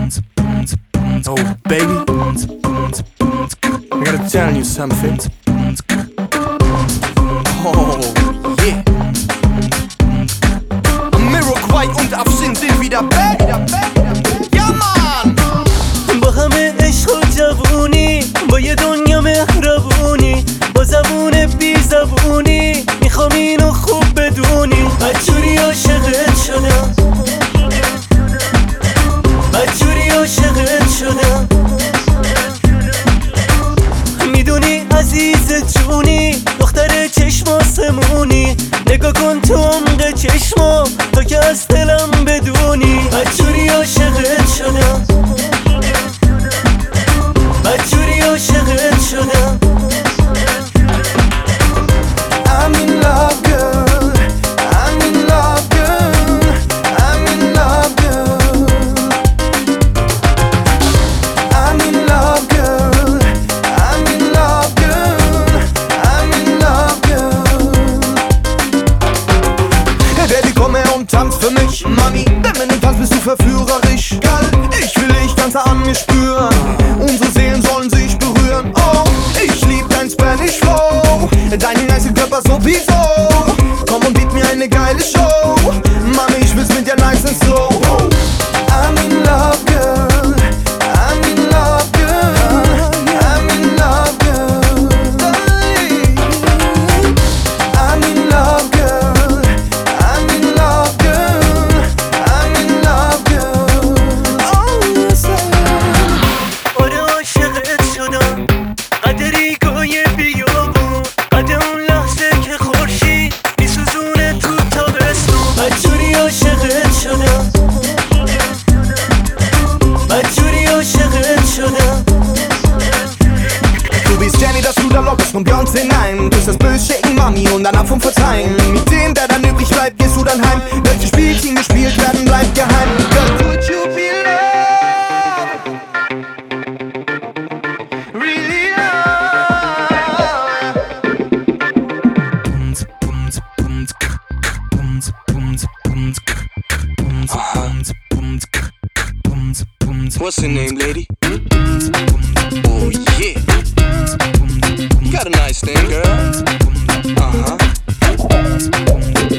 Oh baby, I gotta tell you something. Oh yeah. Jamiroquai und Afshin sind wieder back. Ja man. با همه عشق و جوونی، با یه دنیا مهربونی، با زبون بی زبونی میخوام اینو خوب بدونی. بدجوری عاشقت شدم، بدجوری عاشقت شدم. میدونی عزیز جونی، دختر چشم آسمونی، نگاه کن تو عمق چشما تا که از دلم بدونی. بدجوری عاشقت شدم، بدجوری عاشقت شدم. I'm in love girl, I'm in love girl, I'm in love girl. I'm in love girl, I'm in love girl, I'm in love girl. Baby, komm her und tanz für mich, Mami. Denn wenn du tanzt, bist du verführerisch. Geil, ich will dich tanzen an mir spüren. Unsere Seelen sollen sich berühren. Oh, ich lieb dein Spanish Flow, deinen nice Körper sowieso. Komm und biet mir eine geile Show. Mami, ich will's mit dir nice and slow. I'm in love girl, I'm in love girl, I'm in love girl. I'm in love girl, I'm in love girl, I'm in love girl. Oh yes I am. آره عاشقت شدم، قدری گای بیابون، قد اون لحظه که خورشید میسوزونه تو تابستون. بدجوری عاشقت شدم، بدجوری عاشقت شدم. Du bist Jenny, das Ruder bist von Beyoncé, nein. Du bist das böse Shaken Mami und danach vom Verzeihen. Mit dem, der dann übrig bleibt, gehst du dann heim. Welche Spielchen gespielt werden, bleibt geheim. Girl, would you be loved? Really loved? What's your name, lady? Oh yeah. You got a nice thing, girl. Uh-huh.